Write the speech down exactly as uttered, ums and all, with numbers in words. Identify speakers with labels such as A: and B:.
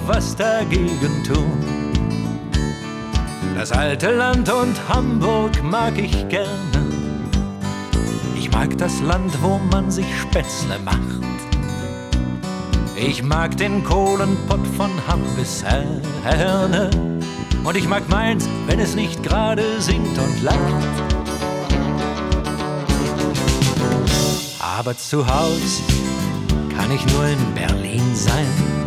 A: was dagegen tun. Das alte Land und Hamburg mag ich gerne. Ich mag das Land, wo man sich Spätzle macht. Ich mag den Kohlenpott von Hamm bis Herne. Und ich mag Mainz, wenn es nicht gerade singt und lacht. Aber zu Haus kann ich nur in Berlin sein.